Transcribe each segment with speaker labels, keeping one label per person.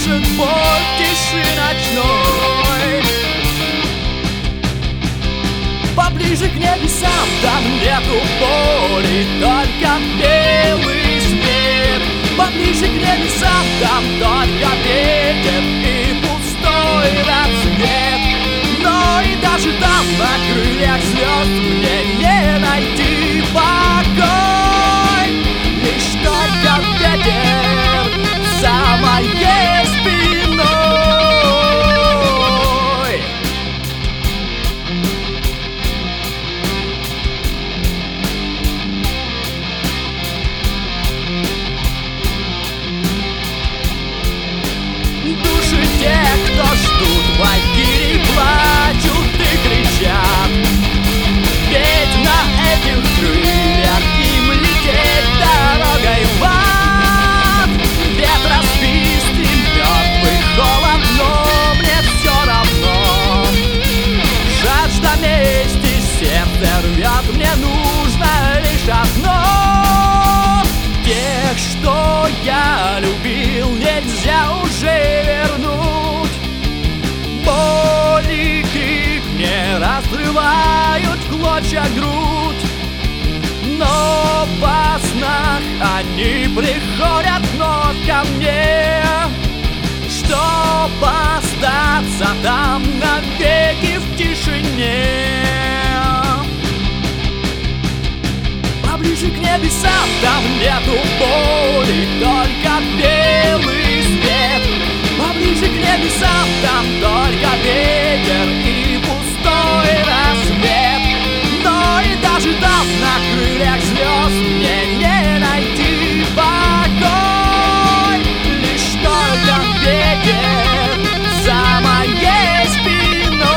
Speaker 1: душит боль тиши ночной. Поближе к небесам, там нету боли, только белый свет. Поближе к небесам, там только ветер и пустой рассвет. Но и даже там, на крыльях звезд, мне не найти покой. Лишь только ветер за моей спиной. Души тех, кто ждут в лагере, плачут и кричат. Ведь на этих крыльях им лететь дорогой в ад. Ветра свист и мертвый холод, но мне все равно. Жажда мести сердце рвет, мне нужно лишь одно. Тех, что я любил, нельзя уже вернуть. Боль и крик мне разрывают в клочья грудь. Но во снах они приходят вновь ко мне, чтоб остаться там навеки в тишине. Поближе к небесам, там нету боли, только белый свет. Поближе к небесам, там только ветер и пустой рассвет. Но и даже там, на крыльях звезд, мне не найти покой. Лишь только ветер за моей спиной.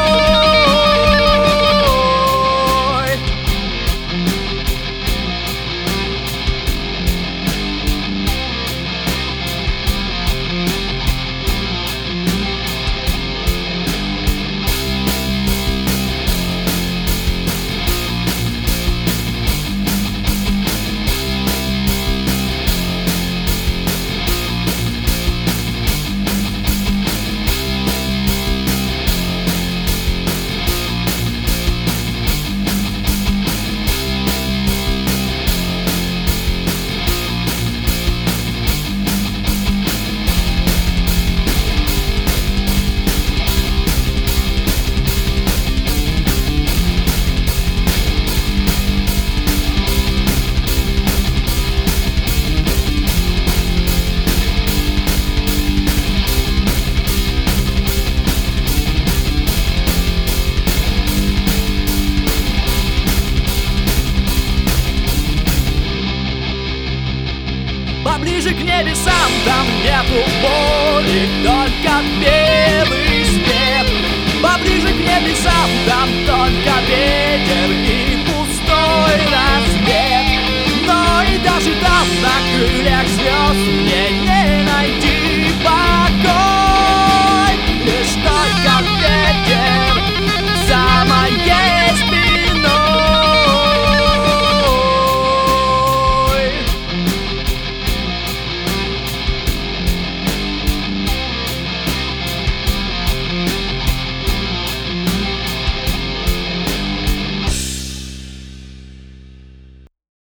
Speaker 1: Поближе к небесам, там нету боли, только белый свет. Поближе к небесам, там только ветер